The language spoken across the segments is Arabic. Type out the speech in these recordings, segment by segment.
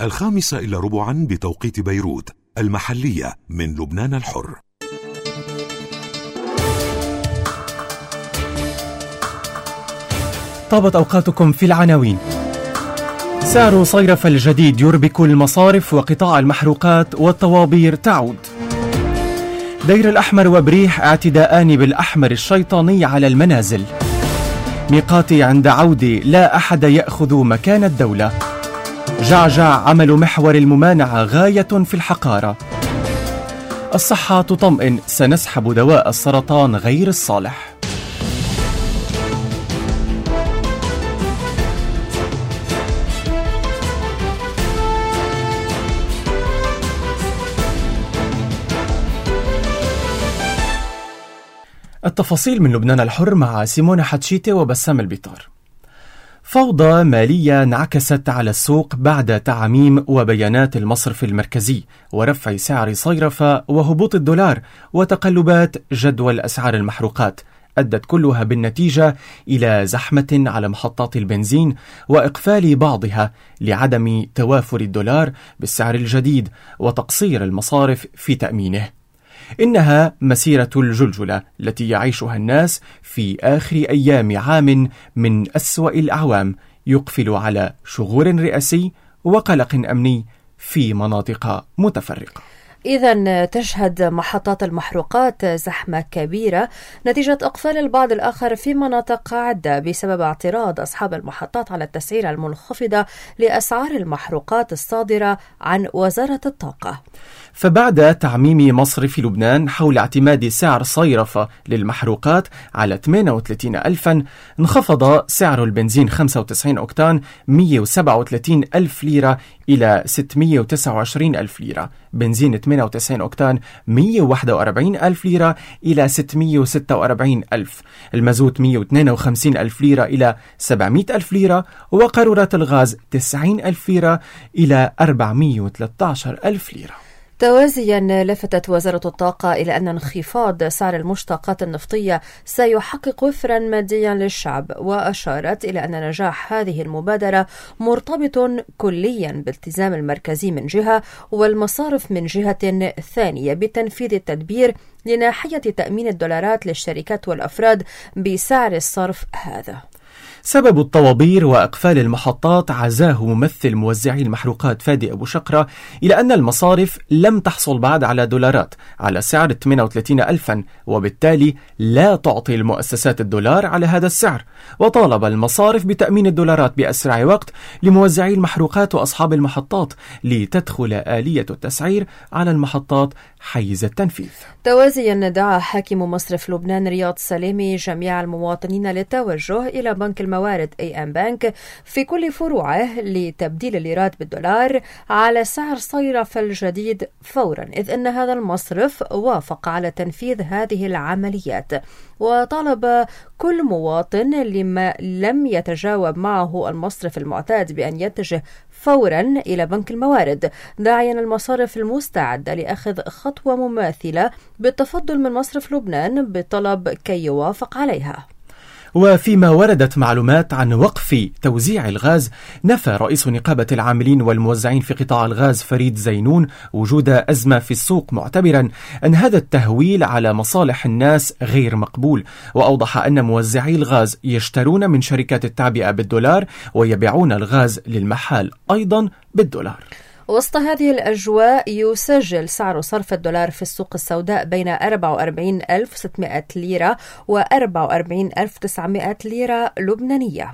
5:15 بتوقيت بيروت المحلية من لبنان الحر. طابت أوقاتكم في العناوين. سعر صيرف الجديد يربك المصارف وقطاع المحروقات والطوابير تعود. دير الأحمر وبريح اعتداءان بالأحمر الشيطاني على المنازل. ميقاتي عند عودة لا أحد يأخذ مكان الدولة. جعجع عمل محور الممانعة غاية في الحقارة. الصحة تطمئن سنسحب دواء السرطان غير الصالح. التفاصيل من لبنان الحر مع سيمونة حتشيتة وبسام البيطار. فوضى مالية انعكست على السوق بعد تعميم وبيانات المصرف المركزي ورفع سعر صيرفة وهبوط الدولار وتقلبات جدول أسعار المحروقات، أدت كلها بالنتيجة إلى زحمة على محطات البنزين وإقفال بعضها لعدم توافر الدولار بالسعر الجديد وتقصير المصارف في تأمينه. إنها مسيرة الجلجلة التي يعيشها الناس في آخر أيام عام من أسوأ الأعوام، يقفل على شغور رئاسي وقلق أمني في مناطق متفرقة. إذن تشهد محطات المحروقات زحمة كبيرة نتيجة إقفال البعض الآخر في مناطق عدة بسبب اعتراض أصحاب المحطات على التسعيرة المنخفضة لأسعار المحروقات الصادرة عن وزارة الطاقة. فبعد تعميم مصرف لبنان حول اعتماد سعر صيرفة للمحروقات على 38,000، انخفض سعر البنزين 95 أوكتان 137,000 ليرة إلى 629,000 ليرة، بنزين 98 أوكتان 141,000 ليرة إلى 646,000، المازوت 152,000 ليرة إلى 700,000 ليرة، وقارورة الغاز 90,000 ليرة إلى 413,000 ليرة. توازيا لفتت وزارة الطاقة إلى أن انخفاض سعر المشتقات النفطية سيحقق وفرا ماديا للشعب، وأشارت إلى أن نجاح هذه المبادرة مرتبط كليا بالتزام المركزي من جهة والمصارف من جهة ثانية بتنفيذ التدبير لناحية تأمين الدولارات للشركات والأفراد بسعر الصرف هذا. سبب الطوابير وإقفال المحطات عزاه ممثل موزعي المحروقات فادي أبو شقرة إلى أن المصارف لم تحصل بعد على دولارات على سعر 38,000، وبالتالي لا تعطي المؤسسات الدولار على هذا السعر، وطالب المصارف بتأمين الدولارات بأسرع وقت لموزعي المحروقات وأصحاب المحطات لتدخل آلية التسعير على المحطات حيز التنفيذ. توازيا دعا حاكم مصرف لبنان رياض سليمي جميع المواطنين للتوجه إلى بنك الموارد AM بنك في كل فروعه لتبديل الليرات بالدولار على سعر صيرفة الجديد فورا، إذ أن هذا المصرف وافق على تنفيذ هذه العمليات، وطالب كل مواطن لما لم يتجاوب معه المصرف المعتاد بأن يتجه فورا إلى بنك الموارد، داعيا المصارف المستعدة لأخذ خطوة مماثلة بالتفضل من مصرف لبنان بطلب كي يوافق عليها. وفيما وردت معلومات عن وقف توزيع الغاز، نفى رئيس نقابة العاملين والموزعين في قطاع الغاز فريد زينون وجود أزمة في السوق، معتبرا أن هذا التهويل على مصالح الناس غير مقبول، وأوضح أن موزعي الغاز يشترون من شركات التعبئة بالدولار ويبيعون الغاز للمحال أيضا بالدولار. وسط هذه الأجواء يسجل سعر صرف الدولار في السوق السوداء بين 44,600 ليرة و 44,900 ليرة لبنانية.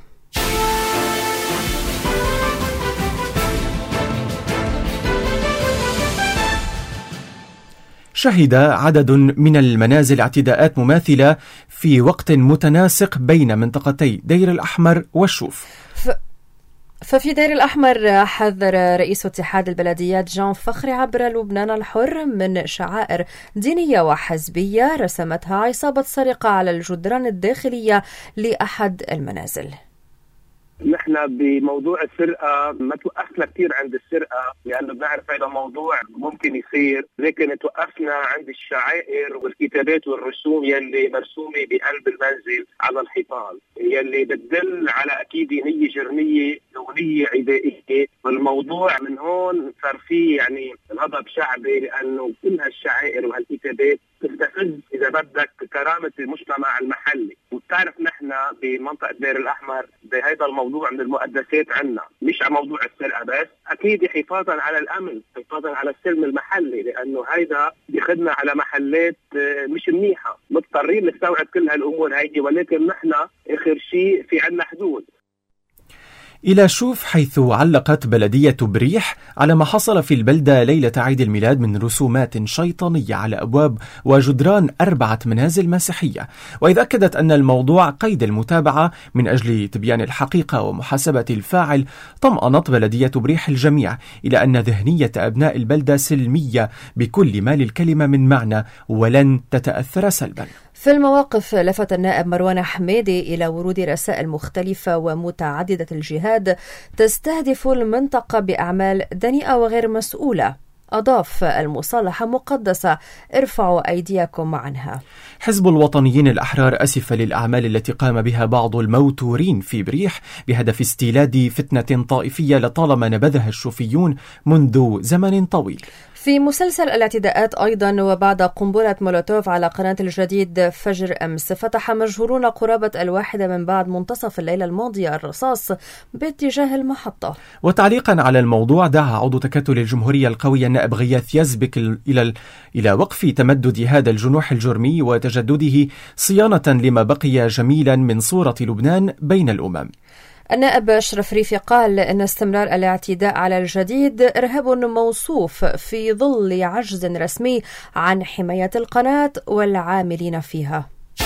شهد عدد من المنازل اعتداءات مماثلة في وقت متناسق بين منطقتي دير الأحمر والشوف. ففي دير الأحمر حذر رئيس اتحاد البلديات جان فخري عبر لبنان الحر من شعائر دينية وحزبية رسمتها عصابة سرقة على الجدران الداخلية لأحد المنازل. نحن نحن بموضوع السرقة ما توقفنا كتير عند السرقة، لأنه بنعرف هذا موضوع ممكن يصير، لكن توقفنا عند الشعائر والكتابات والرسوم يلي مرسومة بقلب المنزل على الحيطان، يلي بتدل على أكيد نية جرمية ونية عدائية. والموضوع من هون صار فيه يعني غضب شعبي، لأنه كل هالشعائر وهالكتابات تستفز إذا بدك كرامة المجتمع المحلي. وبتعرف نحن بمنطقة دير الأحمر بهذا الموضوع من المقدسات عنا، مش على موضوع السرقة بس، أكيد حفاظا على الأمن، حفاظا على السلم المحلي، لأنه هيدا بيخدنا على محلات مش منيحة. مضطرين نستوعب كل هالأمور هيدي، ولكن نحن آخر شيء في عنا حدود. إلى شوف، حيث علقت بلدية بريح على ما حصل في البلدة ليلة عيد الميلاد من رسومات شيطانية على أبواب وجدران 4 منازل مسيحية، وإذ أكدت أن الموضوع قيد المتابعة من أجل تبيان الحقيقة ومحاسبة الفاعل. طمأنت بلدية بريح الجميع إلى أن ذهنية أبناء البلدة سلمية بكل ما للكلمة من معنى ولن تتأثر سلبا. في المواقف لفت النائب مروان حميدي إلى ورود رسائل مختلفة ومتعددة الجهاد تستهدف المنطقة بأعمال دنيئة وغير مسؤولة. أضاف: المصالحة مقدسة، ارفعوا أيديكم عنها. حزب الوطنيين الأحرار أسف للأعمال التي قام بها بعض الموتورين في بريح بهدف استيلاد فتنة طائفية لطالما نبذها الشوفيون منذ زمن طويل. في مسلسل الاعتداءات أيضا، وبعد قنبلة مولوتوف على قناة الجديد فجر أمس، فتح مجهولون قرابة 1 من بعد منتصف الليلة الماضية الرصاص باتجاه المحطة. وتعليقا على الموضوع، دعا عضو تكتل الجمهورية القوية النائب غياث يزبك إلى وقف تمدد هذا الجنوح الجرمي وتجدده صيانة لما بقي جميلا من صورة لبنان بين الأمم. النائب أشرف ريفي قال إن استمرار الاعتداء على الجديد إرهاب موصوف في ظل عجز رسمي عن حماية القناة والعاملين فيها.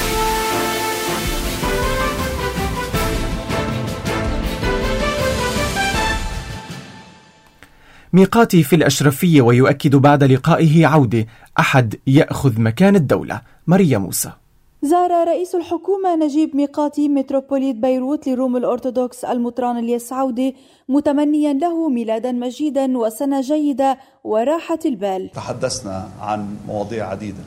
ميقاتي في الأشرفية، ويؤكد بعد لقائه عودة أحد يأخذ مكان الدولة. ماريا موسى. زار رئيس الحكومة نجيب ميقاتي متروبوليت بيروت لروم الأرثوذكس المطران الياس عودة، متمنيا له ميلادا مجيدا وسنة جيدة وراحة البال. تحدثنا عن مواضيع عديدة،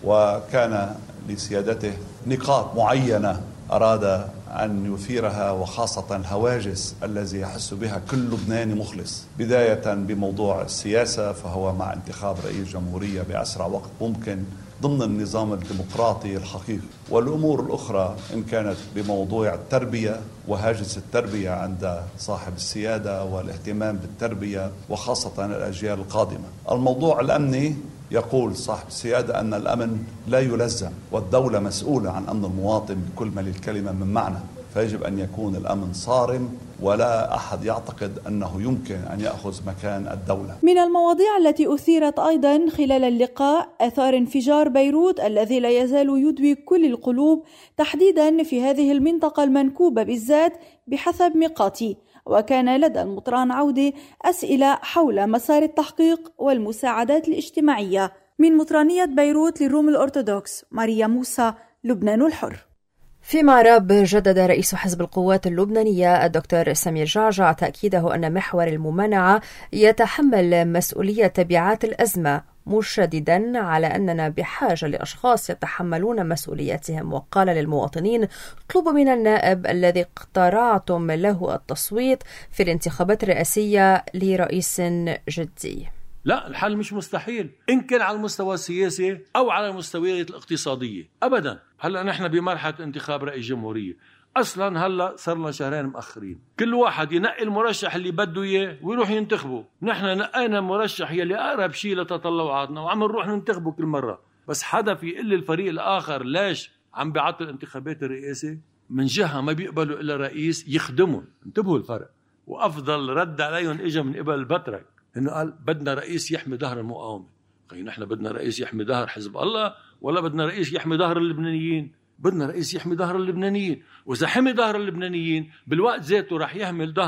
وكان لسيادته نقاط معينة أراد أن يثيرها، وخاصة الهواجس الذي يحس بها كل لبناني مخلص، بداية بموضوع السياسة، فهو مع انتخاب رئيس جمهورية بأسرع وقت ممكن ضمن النظام الديمقراطي الحقيقي، والأمور الأخرى إن كانت بموضوع التربية وهاجس التربية عند صاحب السيادة والاهتمام بالتربية وخاصة الأجيال القادمة. الموضوع الأمني، يقول صاحب السيادة أن الأمن لا يلزم، والدولة مسؤولة عن أمن المواطن بكل ما للكلمة من معنى، فيجب أن يكون الأمن صارم، ولا أحد يعتقد أنه يمكن أن يأخذ مكان الدولة. من المواضيع التي أثيرت أيضا خلال اللقاء أثار انفجار بيروت الذي لا يزال يدوي كل القلوب، تحديدا في هذه المنطقة المنكوبة بالذات بحسب ميقاتي. وكان لدى المطران عودة أسئلة حول مسار التحقيق والمساعدات الاجتماعية. من مطرانية بيروت للروم الأرثوذكس، ماريا موسى، لبنان الحر. في معرب، جدد رئيس حزب القوات اللبنانية الدكتور سمير جعجع تأكيده أن محور الممانعة يتحمل مسؤولية تبعات الأزمة، مشددا على أننا بحاجة لأشخاص يتحملون مسؤولياتهم. وقال للمواطنين: اطلبوا من النائب الذي اقترعتم له التصويت في الانتخابات الرئاسية لرئيس جدي. لا، الحل مش مستحيل، إن كان على المستوى السياسي أو على المستوى الاقتصادية أبدا. هلأ نحن بمرحلة انتخاب رئيس جمهورية، أصلا هلأ صرنا شهرين مأخرين، كل واحد ينقي المرشح اللي بده إياه ويروح ينتخبه. نحن نقينا المرشح يلي أقرب شيء لتطلعاتنا وعم نروح ننتخبه كل مرة، بس حدا في يقول الفريق الآخر ليش عم بيعطل انتخابات الرئاسة؟ من جهة ما بيقبلوا إلا رئيس يخدمهم. انتبهوا الفرق. وأفضل رد عليهم إجا من قبل البترك، إنه قال بدنا رئيس يحمي ظهر المقاومة. نحن بدنا رئيس يحمي ظهر حزب الله ولا بدنا رئيس يحمي ظهر اللبنانيين؟ بدنا رئيس يحمي ظهر اللبنانيين، وإذا حمي ظهر اللبنانيين بالوقت ذاته راح يحمل ظهر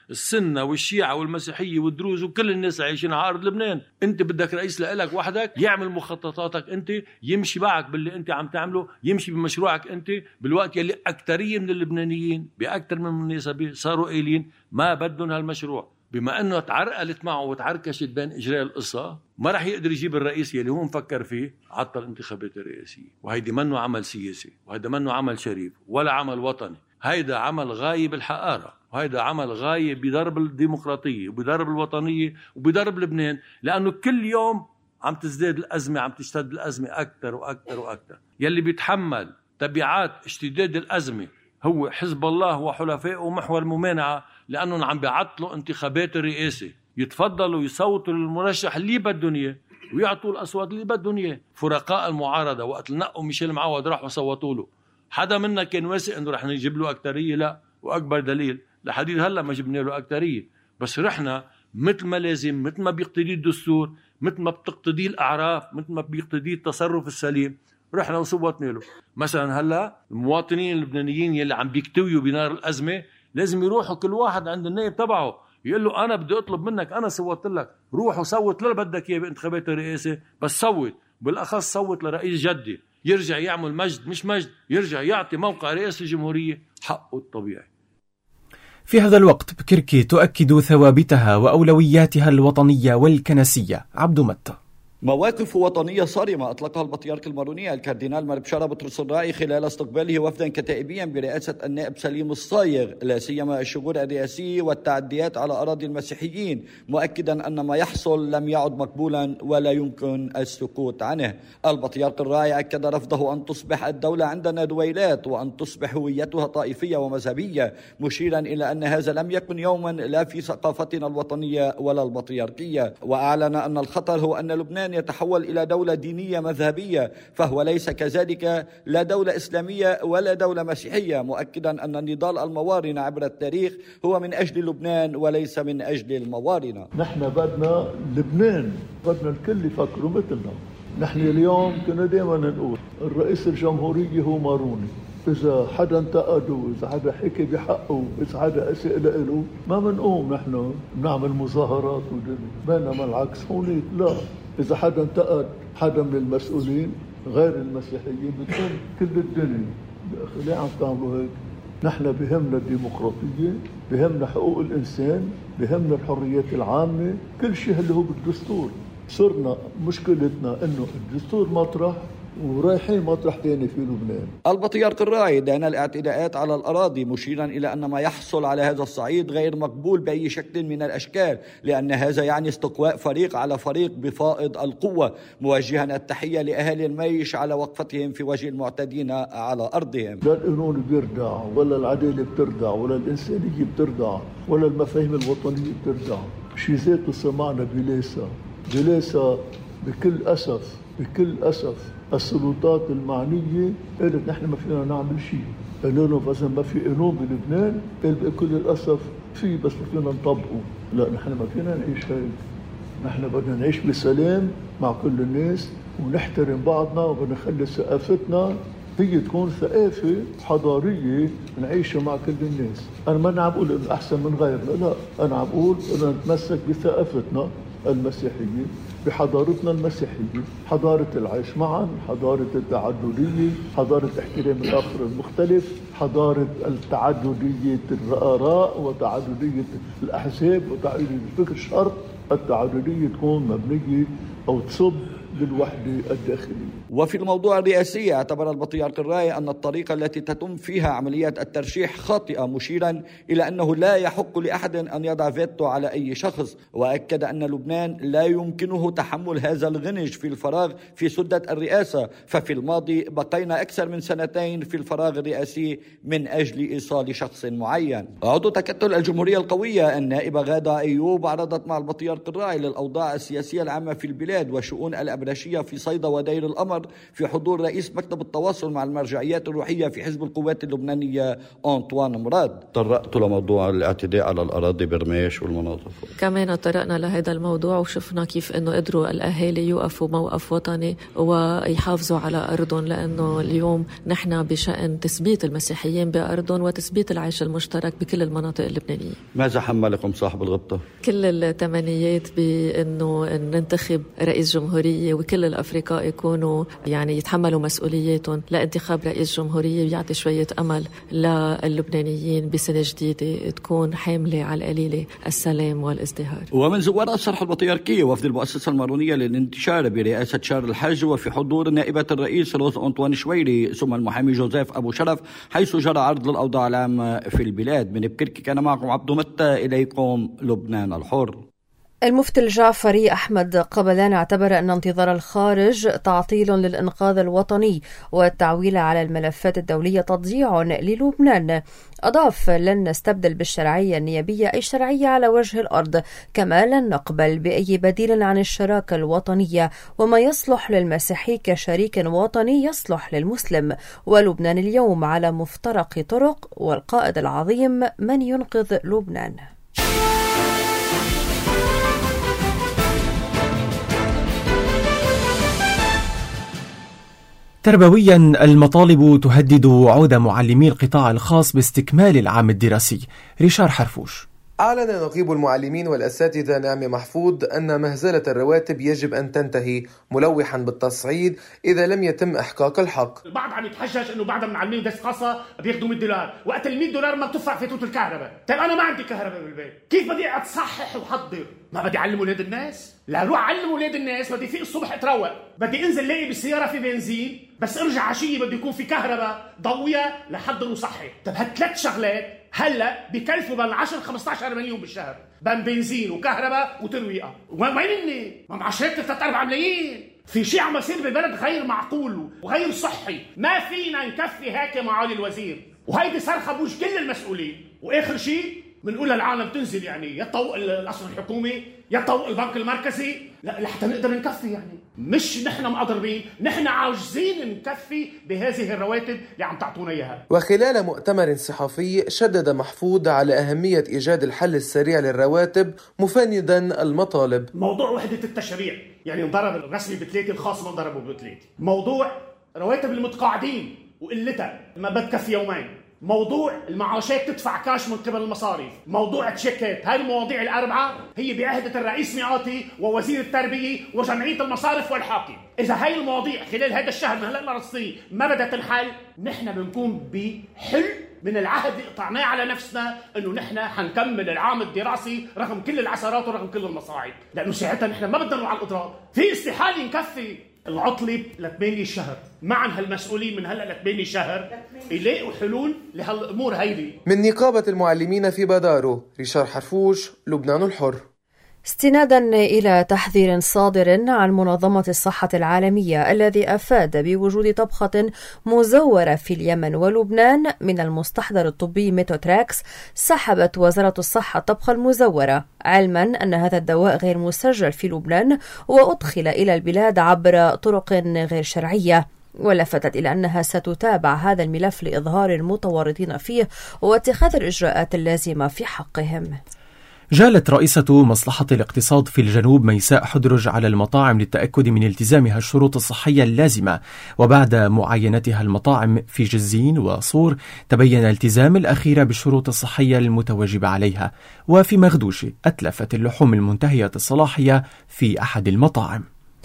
السنة والشيعة والمسيحية والدروز وكل الناس عايشين على أرض لبنان. أنت بدك رئيس لإلك وحدك يعمل مخططاتك أنت، يمشي معك باللي أنت عم تعمله، يمشي بمشروعك أنت، بالوقت يلي أكترية من اللبنانيين بأكتر من مناسبة صاروا قايلين ما بدهم هالمشروع. بما أنه تعرقلت معه وتعركشت بين إجراء القصة، ما رح يقدر يجيب الرئيس يلي هو مفكر فيه، عطل الانتخابات الرئاسية. وهيدي منه عمل سياسي، وهيدا منه عمل شريف ولا عمل وطني، هيدا عمل غايب الحقارة، وهيدا عمل غايب بضرب الديمقراطية وبضرب الوطنية وبضرب لبنان، لأنه كل يوم عم تزداد الأزمة، عم تشتد الأزمة أكتر وأكتر وأكتر. يلي بيتحمل تبعات اشتداد الأزمة هو حزب الله وحلفائه ومحور الممانعة، لأنهم عم بيعطلوا انتخابات الرئاسة. يتفضلوا يصوتوا للمرشح اللي بدهم اياه ويعطوا الأصوات اللي بدهم اياه. فرقاء المعارضة وقت نقوا ميشيل معوض راحوا صوتوا له، حدا منا كان واثق انه رح نجيب له أكترية؟ لا. وأكبر دليل لحديد هلا ما جبنا له أكترية، بس رحنا مثل ما لازم، مثل ما بيقتضي الدستور، مثل ما بتقتضي الأعراف، مثل ما بيقتضي التصرف السليم، رحنا وصوتنا له. مثلا هلا المواطنين اللبنانيين يلي عم بيكتويوا بنار الأزمة لازم يروحوا كل واحد عند النائب تبعه يقول له أنا بدي أطلب منك، أنا صوت لك، روح وصوت اللي بدك إياه بانتخابات الرئاسة، بس صوت، بالأخص صوت لرئيس جدي يرجع يعمل مجد، مش مجد، يرجع يعطي موقع رئاسة الجمهورية حقه الطبيعي. في هذا الوقت بكركي تؤكد ثوابتها وأولوياتها الوطنية والكنسية. عبد متى. مواقف وطنية صارمة أطلقها البطريرك الماروني الكاردينال مار بشارة بطرس الراعي خلال استقباله وفدا كتائبيا برئاسة النائب سليم الصايغ، لا سيما الشغور الرئاسي والتعديات على أراضي المسيحيين، مؤكدا أن ما يحصل لم يعد مقبولا ولا يمكن السكوت عنه. البطريرك الراعي أكد رفضه أن تصبح الدولة عندنا دويلات وأن تصبح هويتها طائفية ومذهبية، مشيرا إلى أن هذا لم يكن يوما لا في ثقافتنا الوطنية ولا البطريركية. وأعلن أن الخطر هو أن لبنان يتحول إلى دولة دينية مذهبية، فهو ليس كذلك، لا دولة إسلامية ولا دولة مسيحية، مؤكدا أن النضال الموارنة عبر التاريخ هو من أجل لبنان وليس من أجل الموارنة. نحن بدنا لبنان، بدنا الكل يفكروا مثلنا. نحن اليوم كنا دائما نقول الرئيس الجمهورية هو ماروني، إذا حدا انتقده، إذا حدا حكي بحقه، إذا حدا أسئ له، ما منقوم نحن نعمل مظاهرات بينما العكس هونيك لا، إذا حدا انتقد حدا من المسؤولين غير المسيحيين بتكون كل الدنيا ليه عم تعملوا هيك؟ نحن بهمنا الديمقراطية، بهمنا حقوق الإنسان، بهمنا الحريات العامة، كل شيء اللي هو بالدستور. صرنا مشكلتنا إنه الدستور مطرح ورايحين مطرح تاني في لبنان. البطريرك الراعي دان الاعتداءات على الأراضي، مشيرا إلى أن ما يحصل على هذا الصعيد غير مقبول بأي شكل من الأشكال، لأن هذا يعني استقواء فريق على فريق بفائض القوة، موجها التحية لأهالي الميش على وقفتهم في وجه المعتدين على أرضهم. لا القانون بيردع ولا العدالة بتردع ولا الإنسانية بتردع ولا المفاهيم الوطنية بتردع. شي ذاته سمعنا بلاسة بكل أسف السلطات المعنية قالت نحن ما فينا نعمل شيء. قالوا لهم إذا ما في قانون بلبنان، قال بكل الأسف في بس ما فينا نطبقه. لا نحن ما فينا نعيش هيك، نحن بدنا نعيش بسلام مع كل الناس ونحترم بعضنا وبدنا نخلي ثقافتنا هي تكون ثقافة حضارية نعيشها مع كل الناس. أنا ما عم بقول إنه أحسن من غيرنا، لا، أنا عم بقول إنه نتمسك بثقافتنا المسيحية، بحضارتنا المسيحية، حضارة العيش معا، حضارة التعددية، حضارة احترام الآخر المختلف، حضارة التعددية الآراء وتعددية الأحزاب وتعددية الفكر. شرط التعددية تكون مبنية أو تصب للوحدة الداخلية. وفي الموضوع الرئاسي اعتبر البطريرك الراعي أن الطريقة التي تتم فيها عمليات الترشيح خاطئة، مشيرا إلى أنه لا يحق لأحد أن يضع فيتو على أي شخص، وأكد أن لبنان لا يمكنه تحمل هذا الغنج في الفراغ في سدة الرئاسة، ففي الماضي بقينا أكثر من 2 في الفراغ الرئاسي من أجل إيصال شخص معين. عضو تكتل الجمهورية القوية النائبة غادة أيوب عرضت مع البطريرك الراعي للأوضاع السياسية العامة في البلاد وشؤون الأبرياء الأبرشية في صيدا ودير القمر في حضور رئيس مكتب التواصل مع المرجعيات الروحية في حزب القوات اللبنانية أنطوان مراد. طرقتوا لموضوع الاعتداء على الأراضي برميش والمناطق، كمان طرقنا لهذا الموضوع وشفنا كيف أنه قدروا الأهالي يوقفوا موقف وطني ويحافظوا على أرضهم، لأنه اليوم نحن بشأن تثبيت المسيحيين بأرضهم وتثبيت العيش المشترك بكل المناطق اللبنانية. ماذا حملكم صاحب الغبطة؟ كل التمنيات بأنه ننتخب رئيس جمهورية وكل الأفريقاء يكونوا يعني يتحملوا مسؤولياتهم لانتخاب رئيس جمهورية ويعطي شوية أمل للبنانيين بسنة جديدة تكون حاملة على القليلة السلام والازدهار. ومن زوار الصرح البطريركية وفد المؤسسة المارونية للانتشار برئاسة شار الحج وفي حضور نائبة الرئيس روز أنطوان شويري ثم المحامي جوزيف أبو شرف، حيث جرى عرض للأوضاع العامة في البلاد. من بكركي كان معكم عبدو متى، إليكم لبنان الحر. المفتي الجعفري أحمد قبلان اعتبر أن انتظار الخارج تعطيل للإنقاذ الوطني والتعويل على الملفات الدولية تضييع للبنان. أضاف: لن نستبدل بالشرعية النيابية أي شرعية على وجه الأرض، كما لن نقبل بأي بديل عن الشراكة الوطنية، وما يصلح للمسيحي كشريك وطني يصلح للمسلم، ولبنان اليوم على مفترق طرق، والقائد العظيم من ينقذ لبنان. تربويا، المطالب تهدد وعود معلمي القطاع الخاص باستكمال العام الدراسي. ريشار حرفوش. أعلن نقيب المعلمين والأساتذة نعمي محفوظ أن مهزلة الرواتب يجب أن تنتهي، ملوحا بالتصعيد إذا لم يتم إحقاق الحق. البعض عم يتحجج إنه بعض المعلمين مدرسة خاصة بياخدوا $100 وقت $100 ما بتدفع فاتورة الكهرباء. طيب أنا ما عندي كهرباء بالبيت، كيف بدي أتصحح وحضر؟ ما بدي أعلم أولاد الناس؟ لا روح أعلم أولاد الناس. بدي فيق الصبح أتروق، بدي أنزل لاقي بالسيارة في بنزين، بس أرجع عشية بدي يكون في كهرباء ضوية لحضر وصحي. طيب هالثلاث شغلات هلا بكلفوا بين 10-15 مليون بالشهر، بين بنزين وكهرباء وترويقه. وين هن؟ ما معاشات 3-4 ملايين. في شيء عم يصير بالبلد غير معقول وغير صحي، ما فينا نكفي هيك معالي الوزير. وهيدي صرخه بوجه كل المسؤولين. واخر شيء بنقول للعالم تنزل، يعني يطوق القصر الحكومي يطوق البنك المركزي لحتى نقدر نكفي. يعني مش نحن مقدرين، نحن عاجزين نكفي بهذه الرواتب اللي عم تعطونا اياها. وخلال مؤتمر صحفي شدد محفوظ على أهمية إيجاد الحل السريع للرواتب، مفندا المطالب. موضوع وحدة التشريع، يعني انضرب الرسمي ب3 الخاص ما انضربوا ب3. موضوع رواتب المتقاعدين وقلتها ما بتكفي يومين. موضوع المعاشات تدفع كاش من قبل المصاريف. موضوع تشيكات. هاي المواضيع الأربعة هي بعهدة الرئيس ميقاتي ووزير التربية وجمعية المصارف والحاكم. إذا هاي المواضيع خلال هذا الشهر من هلأ لرصين ما بدها تنحل، نحن بنكون بحل من العهد اللي قطعناه على نفسنا انه نحن حنكمل العام الدراسي رغم كل العثرات ورغم كل المصاعب، لانه ساعتها نحن ما بدنا نروح على الاضراب. في استحاله نكفي العطلة ل8 شهر، معا هالمسؤولين من هلا ل8 شهر يلاقوا حلول لهالامور هيدي. من نقابة المعلمين في بادارو، ريشار حرفوش، لبنان الحر. استنادا إلى تحذير صادر عن منظمة الصحة العالمية الذي أفاد بوجود طبخة مزورة في اليمن ولبنان من المستحضر الطبي ميتوتراكس، سحبت وزارة الصحة الطبخة المزورة، علما أن هذا الدواء غير مسجل في لبنان وأدخل إلى البلاد عبر طرق غير شرعية. ولفتت إلى أنها ستتابع هذا الملف لإظهار المتورطين فيه واتخاذ الإجراءات اللازمة في حقهم. جالت رئيسة مصلحة الاقتصاد في الجنوب ميساء حدرج على المطاعم للتأكد من التزامها الشروط الصحية اللازمة، وبعد معاينتها المطاعم في جزين وصور تبين التزام الأخيرة بالشروط الصحية المتوجبة عليها. وفي مغدوشي أتلفت اللحوم المنتهية الصلاحية في أحد المطاعم.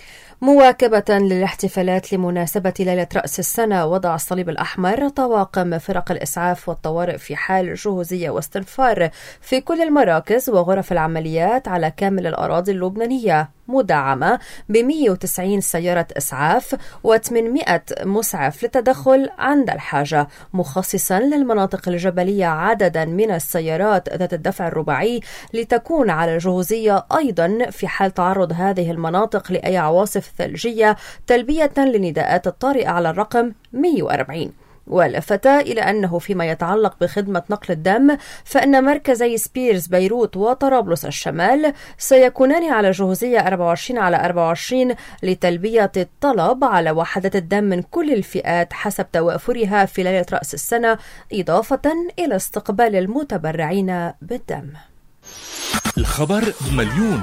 مواكبة للاحتفالات لمناسبة ليلة رأس السنة، وضع الصليب الأحمر طواقم فرق الإسعاف والطوارئ في حال جهوزية واستنفار في كل المراكز وغرف العمليات على كامل الأراضي اللبنانية، مدعمة ب190 سيارة إسعاف و800 مسعف للتدخل عند الحاجة، مخصصا للمناطق الجبلية عددا من السيارات ذات الدفع الرباعي لتكون على جهوزية أيضا في حال تعرض هذه المناطق لأي عواصف ثلجية، تلبية لنداءات الطارئة على الرقم 140. ولفت إلى أنه فيما يتعلق بخدمة نقل الدم فإن مركزي سبيرز بيروت وطرابلس الشمال سيكونان على جهوزية 24/24 لتلبية الطلب على وحدات الدم من كل الفئات حسب توافرها في ليلة رأس السنة، إضافة إلى استقبال المتبرعين بالدم. الخبر مليون.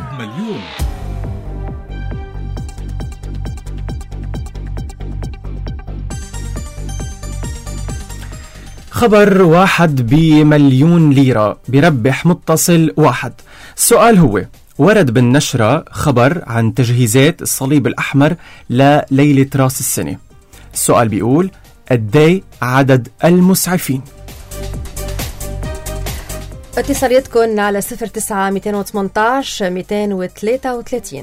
خبر واحد ب1,000,000 ليرة بربح متصل واحد. السؤال هو: ورد بالنشرة خبر عن تجهيزات الصليب الأحمر لليلة راس السنة. السؤال بيقول: قدي عدد المسعفين؟ اتصاليتكن على 09-218-233.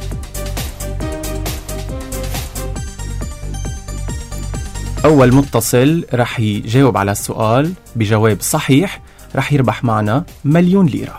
أول متصل رح يجاوب على السؤال بجواب صحيح رح يربح معنا 1,000,000 ليرة.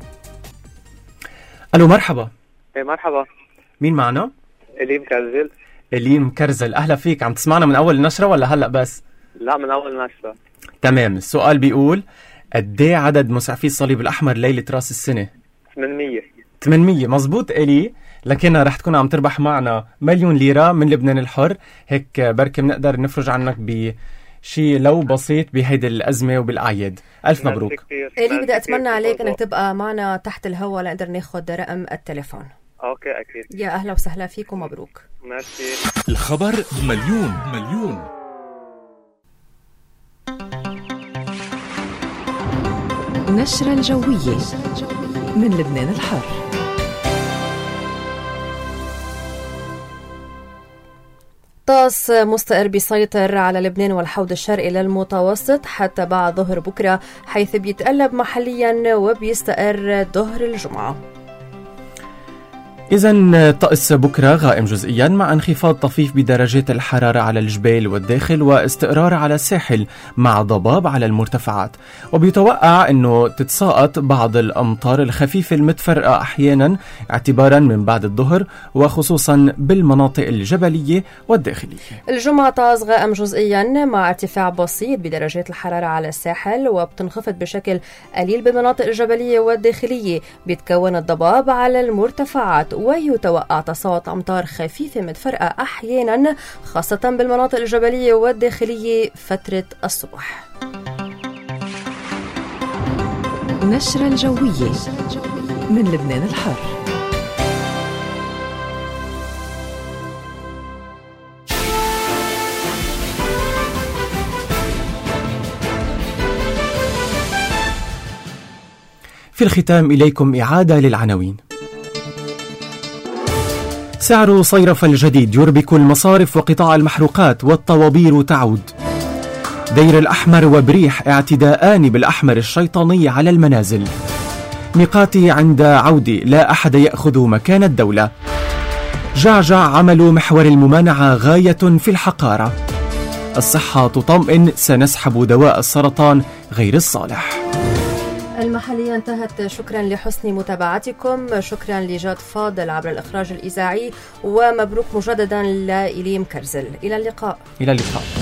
ألو، مرحبا. مرحبا. مين معنا؟ إلين مكرزل. إلين مكرزل، أهلا فيك. عم تسمعنا من أول النشرة ولا هلأ بس؟ لا، من أول النشرة. تمام. السؤال بيقول: قدي عدد مسعفي الصليب الأحمر ليلة راس السنة؟ 800. 800 مزبوط إلي، لكن رح تكون عم تربح معنا 1,000,000 ليرة من لبنان الحر. هيك بركي بنقدر نفرج عنك بشي لو بسيط بهيدي الأزمة وبالأعياد. ألف مبروك. إلي بدي أتمنى عليك أنك تبقى معنا تحت الهواء لنقدر ناخد رقم التليفون. أوكي أكيد. يا أهلا وسهلا فيك ومبروك. ميرسي. الخبر مليون. نشرة الجوية من لبنان الحر. طاس مستقر بيسيطر على لبنان والحوض الشرقي للمتوسط حتى بعد ظهر بكرة، حيث بيتقلب محليا وبيستقر ظهر الجمعة. إذن طقس بكرة غائم جزئيا مع انخفاض طفيف بدرجات الحرارة على الجبال والداخل واستقرار على الساحل مع ضباب على المرتفعات، وبيتوقع أنه تتساقط بعض الأمطار الخفيفة المتفرقة أحيانا اعتبارا من بعد الظهر وخصوصا بالمناطق الجبلية والداخلية. الجمعة طاس غائم جزئيا مع ارتفاع بسيط بدرجات الحرارة على الساحل وبتنخفض بشكل قليل بالمناطق الجبلية والداخلية، بيتكون الضباب على المرتفعات ويتوقع تساقط أمطار خفيفة متفرقة أحيانا خاصة بالمناطق الجبلية والداخلية فترة الصبح. نشرة الجوية من لبنان الحر. في الختام إليكم إعادة للعناوين. سعر صيرف الجديد يربك المصارف وقطاع المحروقات والطوابير تعود. دير الأحمر وبريح اعتداءان بالأحمر الشيطاني على المنازل. ميقاتي عند عودي لا أحد يأخذ مكان الدولة. جعجع عمل محور الممانعة غاية في الحقارة. الصحة تطمئن سنسحب دواء السرطان غير الصالح. المحلية انتهت. شكرا لحسن متابعتكم، شكرا لجاد فاضل عبر الإخراج الإذاعي، ومبروك مجددا لإليم كرزل. إلى اللقاء. إلى اللقاء.